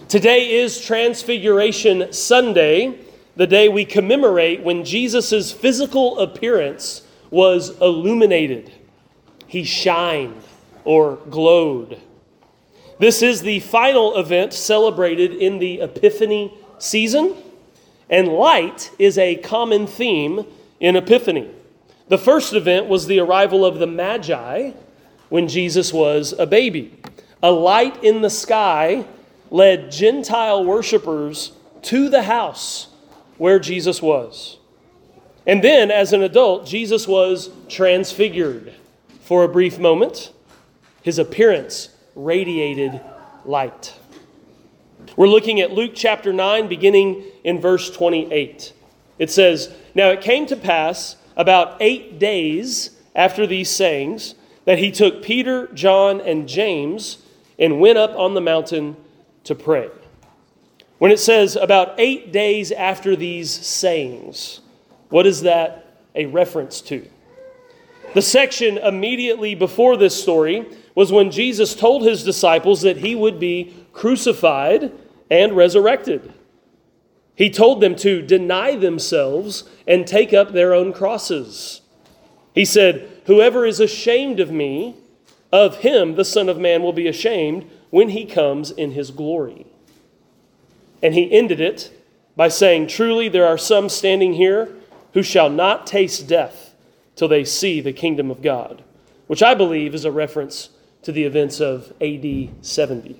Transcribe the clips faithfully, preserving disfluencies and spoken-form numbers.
Today is Transfiguration Sunday, the day we commemorate when Jesus' physical appearance was illuminated. He shined or glowed. This is the final event celebrated in the Epiphany season, and light is a common theme in Epiphany. The first event was the arrival of the Magi when Jesus was a baby. A light in the sky led Gentile worshipers to the house where Jesus was. And then, as an adult, Jesus was transfigured for a brief moment. His appearance radiated light. We're looking at Luke chapter nine, beginning in verse twenty-eight. It says, "Now it came to pass about eight days after these sayings that he took Peter, John, and James and went up on the mountain to pray." When it says about eight days after these sayings, what is that a reference to? The section immediately before this story was when Jesus told his disciples that he would be crucified and resurrected. He told them to deny themselves and take up their own crosses. He said, "Whoever is ashamed of me, of him the Son of Man will be ashamed when he comes in his glory." And he ended it by saying, "Truly there are some standing here who shall not taste death till they see the kingdom of God," which I believe is a reference to the events of A D seventy.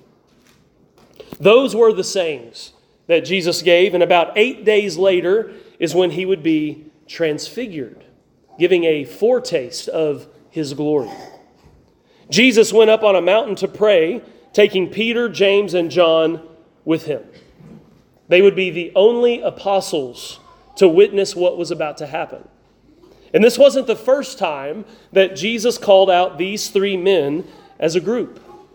Those were the sayings that Jesus gave, and about eight days later is when he would be transfigured, giving a foretaste of his glory. Jesus went up on a mountain to pray, taking Peter, James, and John with him. They would be the only apostles to witness what was about to happen. And this wasn't the first time that Jesus called out these three men as a group.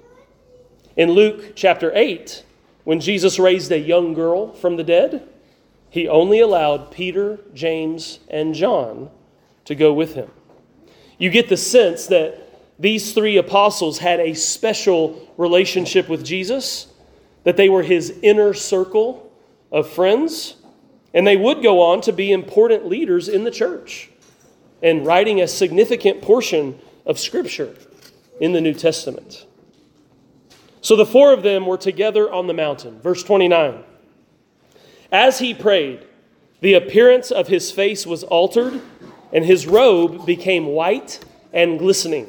In Luke chapter eight, when Jesus raised a young girl from the dead, he only allowed Peter, James, and John to go with him. You get the sense that these three apostles had a special relationship with Jesus, that they were his inner circle of friends, and they would go on to be important leaders in the church and writing a significant portion of Scripture in the New Testament. So the four of them were together on the mountain. Verse twenty-nine. "As he prayed, the appearance of his face was altered, and his robe became white and glistening."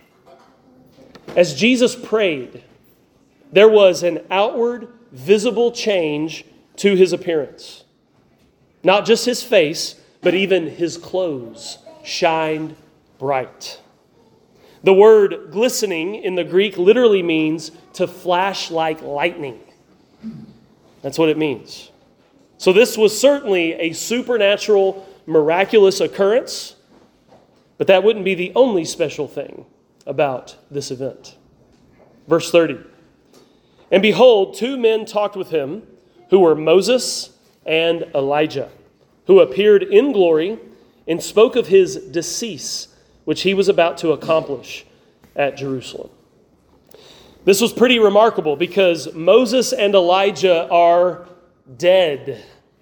As Jesus prayed, there was an outward, visible change to his appearance. Not just his face, but even his clothes shined bright. The word glistening in the Greek literally means to flash like lightning. That's what it means. So this was certainly a supernatural, miraculous occurrence, but that wouldn't be the only special thing about this event. Verse thirty. "And behold, two men talked with him, who were Moses and Elijah, who appeared in glory and spoke of his decease, which he was about to accomplish at Jerusalem." This was pretty remarkable because Moses and Elijah are dead.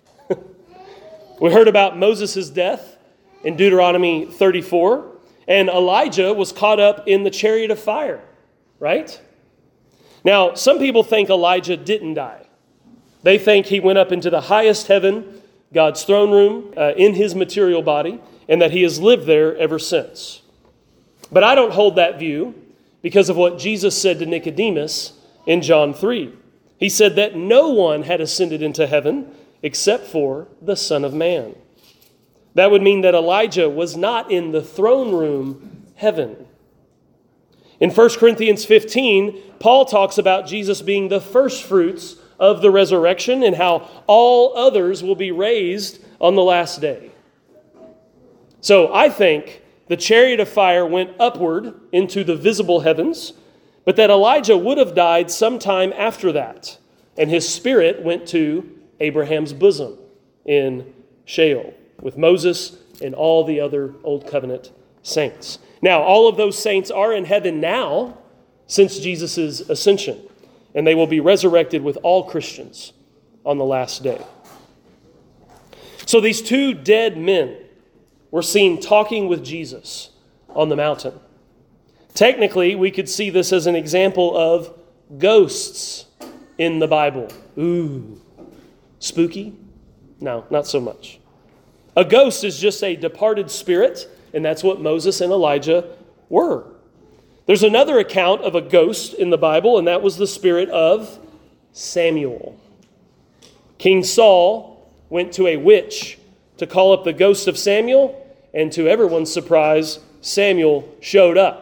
We heard about Moses' death in Deuteronomy thirty-four, and Elijah was caught up in the chariot of fire, right? Now, some people think Elijah didn't die. They think he went up into the highest heaven, God's throne room, uh, in his material body, and that he has lived there ever since. But I don't hold that view because of what Jesus said to Nicodemus in John three. He said that no one had ascended into heaven except for the Son of Man. That would mean that Elijah was not in the throne room heaven. In First Corinthians fifteen, Paul talks about Jesus being the first fruits of the resurrection and how all others will be raised on the last day. So I think the chariot of fire went upward into the visible heavens, but that Elijah would have died sometime after that, and his spirit went to Abraham's bosom in Sheol with Moses and all the other Old Covenant saints. Now, all of those saints are in heaven now since Jesus' ascension. and they will be resurrected with all Christians on the last day. So these two dead men were seen talking with Jesus on the mountain. Technically, we could see this as an example of ghosts in the Bible. Ooh, spooky? No, not so much. A ghost is just a departed spirit, and that's what Moses and Elijah were. There's another account of a ghost in the Bible, and that was the spirit of Samuel. King Saul went to a witch to call up the ghost of Samuel, and to everyone's surprise, Samuel showed up.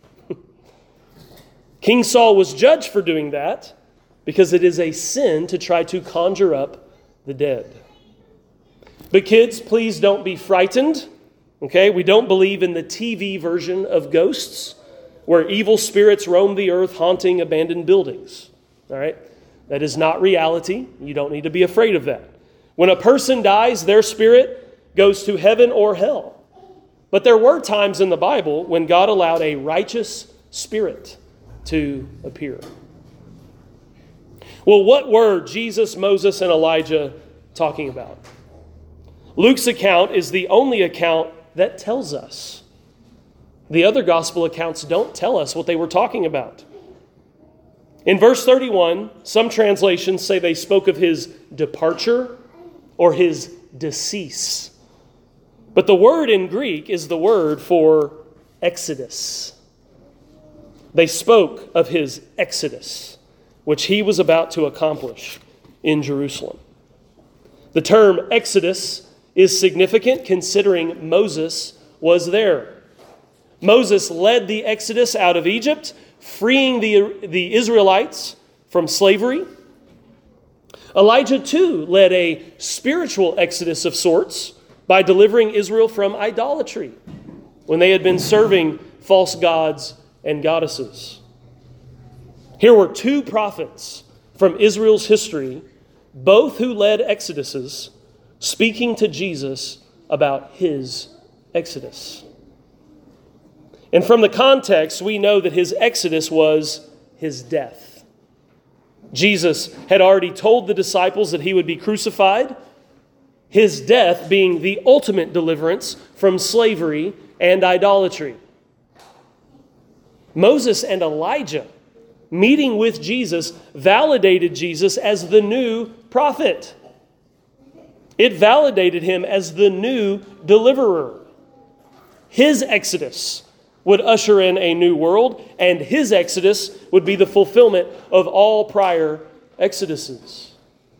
King Saul was judged for doing that because it is a sin to try to conjure up the dead. But kids, please don't be frightened. Okay, we don't believe in the T V version of ghosts where evil spirits roam the earth haunting abandoned buildings. All right, that is not reality. You don't need to be afraid of that. When a person dies, their spirit goes to heaven or hell. But there were times in the Bible when God allowed a righteous spirit to appear. Well, what were Jesus, Moses, and Elijah talking about? Luke's account is the only account that tells us. The other gospel accounts don't tell us what they were talking about. In verse thirty-one, some translations say they spoke of his departure or his decease. But the word in Greek is the word for exodus. They spoke of his exodus, which he was about to accomplish in Jerusalem. The term exodus is significant considering Moses was there. Moses led the exodus out of Egypt, freeing the, the Israelites from slavery. Elijah too led a spiritual exodus of sorts by delivering Israel from idolatry when they had been serving false gods and goddesses. Here were two prophets from Israel's history, both who led exoduses, speaking to Jesus about his exodus. And from the context, we know that his exodus was his death. Jesus had already told the disciples that he would be crucified, his death being the ultimate deliverance from slavery and idolatry. Moses and Elijah, meeting with Jesus, validated Jesus as the new prophet. It validated him as the new deliverer. His exodus would usher in a new world, and his exodus would be the fulfillment of all prior exoduses.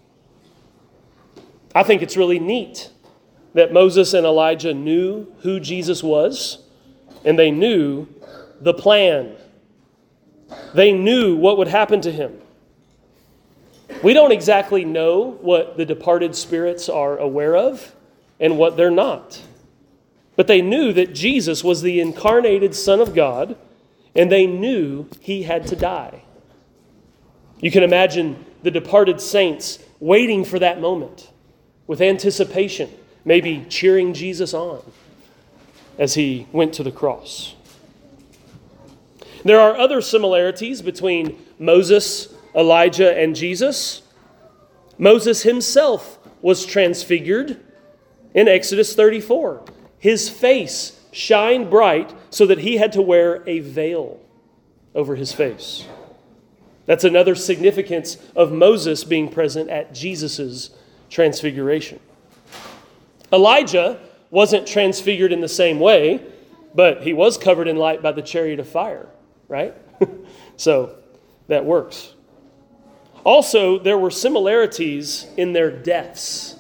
I think it's really neat that Moses and Elijah knew who Jesus was, and they knew the plan. They knew what would happen to him. We don't exactly know what the departed spirits are aware of and what they're not. But they knew that Jesus was the incarnated Son of God, and they knew he had to die. You can imagine the departed saints waiting for that moment with anticipation, maybe cheering Jesus on as he went to the cross. There are other similarities between Moses, Elijah, and Jesus. Moses himself was transfigured in Exodus thirty-four. His face shined bright so that he had to wear a veil over his face. That's another significance of Moses being present at Jesus' transfiguration. Elijah wasn't transfigured in the same way, but he was covered in light by the chariot of fire, right? So that works. Also, there were similarities in their deaths.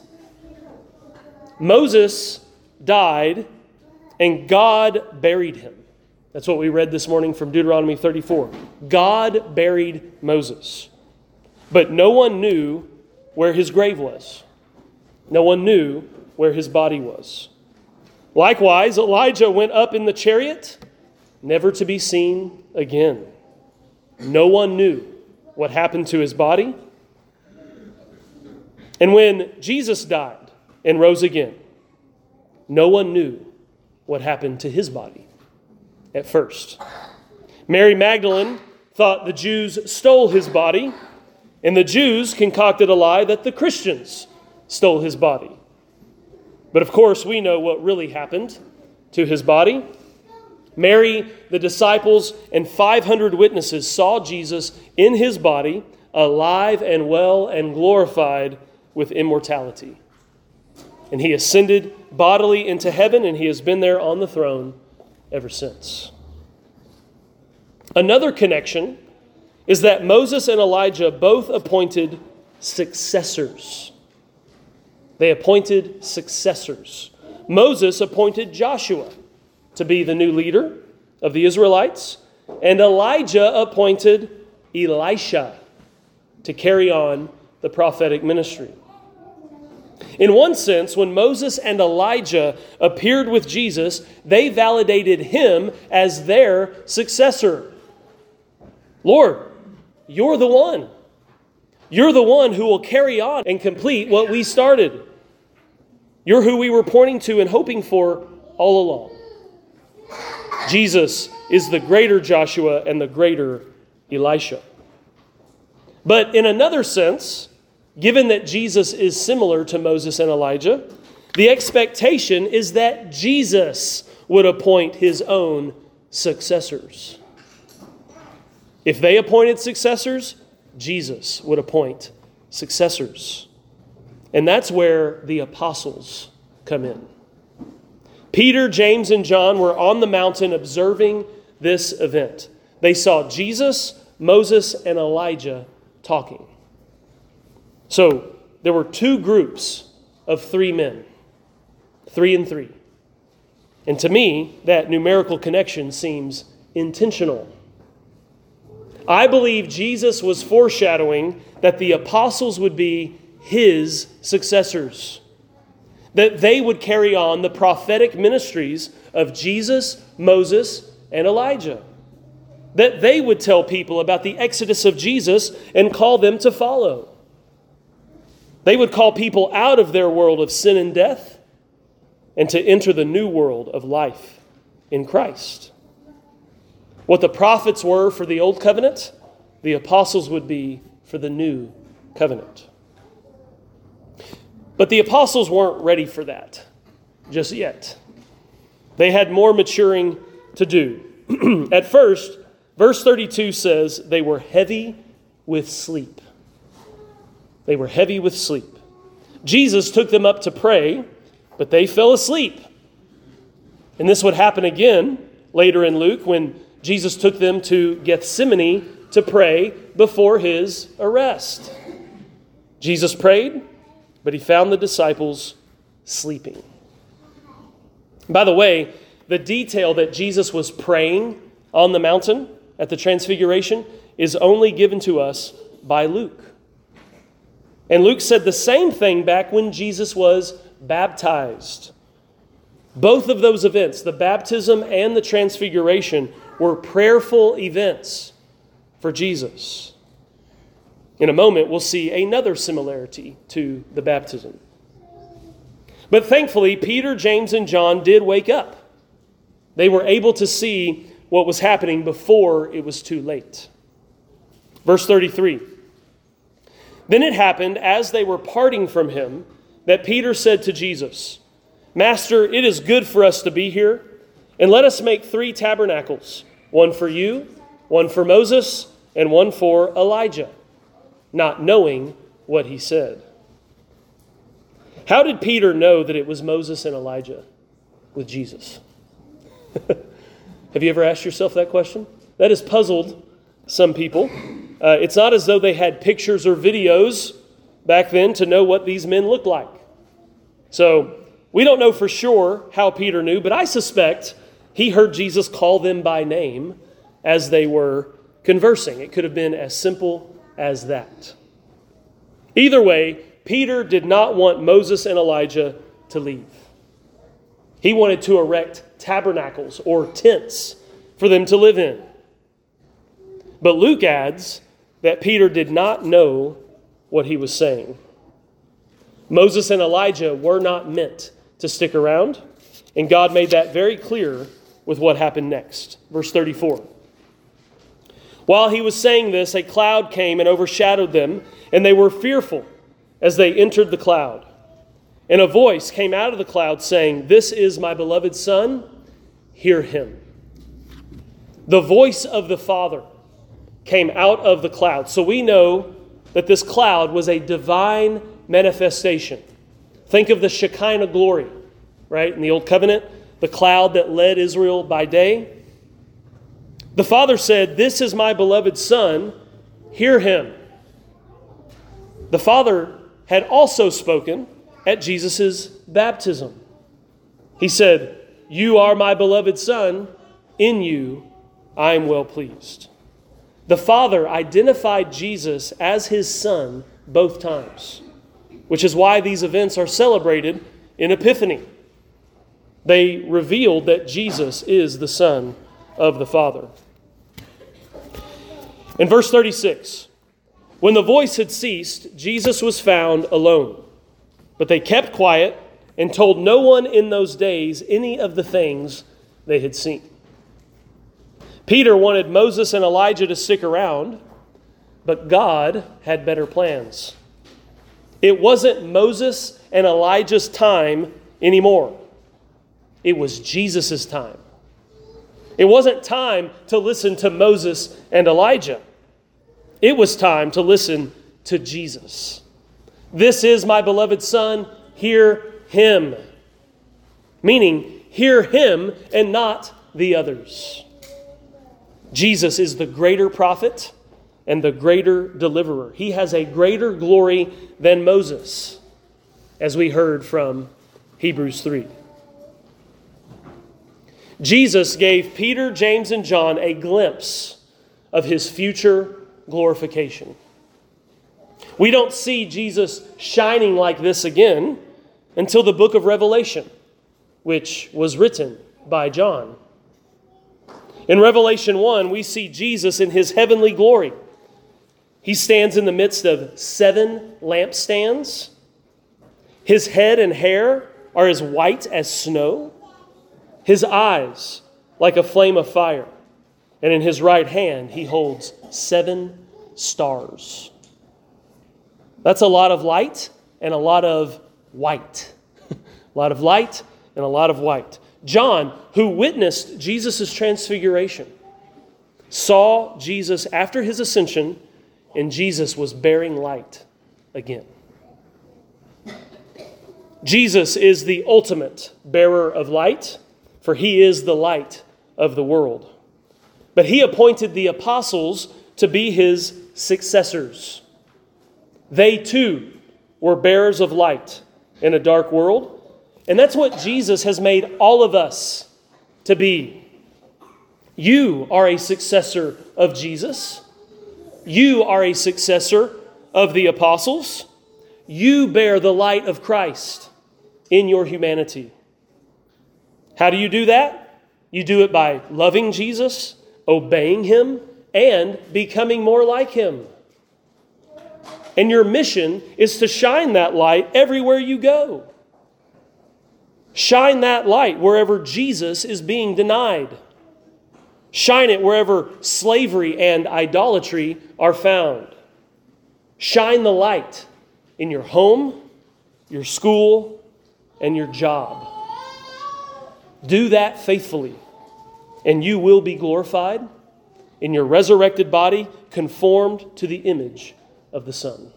Moses died, and God buried him. That's what we read this morning from Deuteronomy thirty-four. God buried Moses. But no one knew where his grave was. No one knew where his body was. Likewise, Elijah went up in the chariot, never to be seen again. No one knew what happened to his body. And when Jesus died and rose again, no one knew what happened to his body at first. Mary Magdalene thought the Jews stole his body, and the Jews concocted a lie that the Christians stole his body. But of course, we know what really happened to his body. Mary, the disciples, and five hundred witnesses saw Jesus in his body, alive and well and glorified with immortality. And he ascended bodily into heaven, and he has been there on the throne ever since. Another connection is that Moses and Elijah both appointed successors. They appointed successors. Moses appointed Joshua to be the new leader of the Israelites, and Elijah appointed Elisha to carry on the prophetic ministry. In one sense, when Moses and Elijah appeared with Jesus, they validated him as their successor. Lord, you're the one. You're the one who will carry on and complete what we started. You're who we were pointing to and hoping for all along. Jesus is the greater Joshua and the greater Elisha. But in another sense, given that Jesus is similar to Moses and Elijah, the expectation is that Jesus would appoint his own successors. If they appointed successors, Jesus would appoint successors. And that's where the apostles come in. Peter, James, and John were on the mountain observing this event. They saw Jesus, Moses, and Elijah talking. So there were two groups of three men, three and three. And to me, that numerical connection seems intentional. I believe Jesus was foreshadowing that the apostles would be his successors, that they would carry on the prophetic ministries of Jesus, Moses, and Elijah, that they would tell people about the exodus of Jesus and call them to follow. They would call people out of their world of sin and death and to enter the new world of life in Christ. What the prophets were for the old covenant, the apostles would be for the new covenant. But the apostles weren't ready for that just yet. They had more maturing to do. At first, verse thirty-two says they were heavy with sleep. They were heavy with sleep. Jesus took them up to pray, but they fell asleep. And this would happen again later in Luke when Jesus took them to Gethsemane to pray before his arrest. Jesus prayed, but he found the disciples sleeping. By the way, the detail that Jesus was praying on the mountain at the Transfiguration is only given to us by Luke. And Luke said the same thing back when Jesus was baptized. Both of those events, the baptism and the Transfiguration, were prayerful events for Jesus. In a moment, we'll see another similarity to the baptism. But thankfully, Peter, James, and John did wake up. They were able to see what was happening before it was too late. Verse thirty-three. Then it happened, as they were parting from him, that Peter said to Jesus, "Master, it is good for us to be here, and let us make three tabernacles, one for you, one for Moses, and one for Elijah," not knowing what he said. How did Peter know that it was Moses and Elijah with Jesus? Have you ever asked yourself that question? That has puzzled some people. Uh, it's not as though they had pictures or videos back then to know what these men looked like. So we don't know for sure how Peter knew, but I suspect he heard Jesus call them by name as they were conversing. It could have been as simple as that. Either way, Peter did not want Moses and Elijah to leave. He wanted to erect tabernacles or tents for them to live in. But Luke adds that Peter did not know what he was saying. Moses and Elijah were not meant to stick around, and God made that very clear with what happened next. Verse thirty-four. While he was saying this, a cloud came and overshadowed them, and they were fearful as they entered the cloud. And a voice came out of the cloud saying, "This is my beloved Son, hear him." The voice of the Father came out of the cloud. So we know that this cloud was a divine manifestation. Think of the Shekinah glory, right? In the Old Covenant, the cloud that led Israel by day. The Father said, "This is my beloved Son, hear him." The Father had also spoken at Jesus' baptism. He said, "You are my beloved Son, in you I am well pleased." The Father identified Jesus as his Son both times, which is why these events are celebrated in Epiphany. They revealed that Jesus is the Son of the Father. In verse thirty-six, when the voice had ceased, Jesus was found alone. But they kept quiet and told no one in those days any of the things they had seen. Peter wanted Moses and Elijah to stick around, but God had better plans. It wasn't Moses and Elijah's time anymore. It was Jesus' time. It wasn't time to listen to Moses and Elijah. It was time to listen to Jesus. "This is my beloved Son, hear him." Meaning, hear him and not the others. Jesus is the greater prophet and the greater deliverer. He has a greater glory than Moses, as we heard from Hebrews three. Jesus gave Peter, James, and John a glimpse of his future glorification. We don't see Jesus shining like this again until the book of Revelation, which was written by John. In Revelation one, we see Jesus in his heavenly glory. He stands in the midst of seven lampstands. His head and hair are as white as snow. His eyes like a flame of fire. And in his right hand, he holds seven stars. That's a lot of light and a lot of white. A lot of light and a lot of white. John, who witnessed Jesus' transfiguration, saw Jesus after his ascension, and Jesus was bearing light again. Jesus is the ultimate bearer of light, for he is the light of the world. But he appointed the apostles to be his successors. They too were bearers of light in a dark world. And that's what Jesus has made all of us to be. You are a successor of Jesus. You are a successor of the apostles. You bear the light of Christ in your humanity. How do you do that? You do it by loving Jesus, obeying him, and becoming more like him. And your mission is to shine that light everywhere you go. Shine that light wherever Jesus is being denied. Shine it wherever slavery and idolatry are found. Shine the light in your home, your school, and your job. Do that faithfully, and you will be glorified in your resurrected body, conformed to the image of the Son.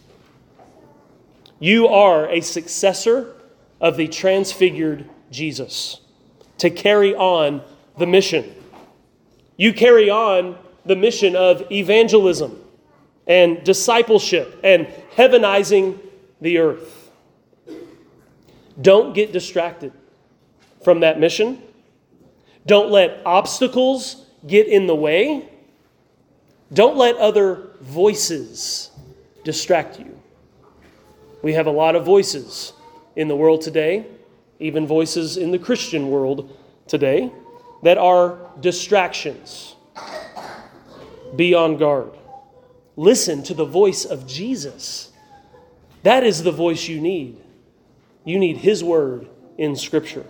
You are a successor of the transfigured Jesus to carry on the mission. You carry on the mission of evangelism and discipleship and heavenizing the earth. Don't get distracted from that mission. Don't let obstacles get in the way. Don't let other voices distract you. We have a lot of voices in the world today, even voices in the Christian world today, that are distractions. Be on guard. Listen to the voice of Jesus. That is the voice you need. You need his word in Scripture.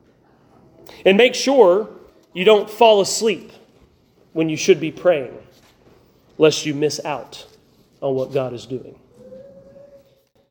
And make sure you don't fall asleep when you should be praying. lest you miss out on what God is doing.